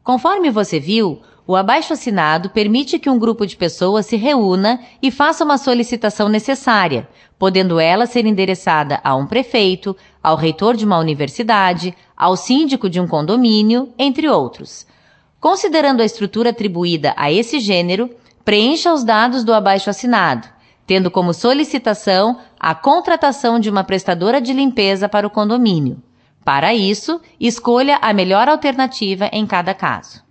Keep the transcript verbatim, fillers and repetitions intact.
Conforme você viu, o abaixo-assinado permite que um grupo de pessoas se reúna e faça uma solicitação necessária, podendo ela ser endereçada a um prefeito, ao reitor de uma universidade, ao síndico de um condomínio, entre outros. Considerando a estrutura atribuída a esse gênero, preencha os dados do abaixo-assinado, tendo como solicitação a contratação de uma prestadora de limpeza para o condomínio. Para isso, escolha a melhor alternativa em cada caso.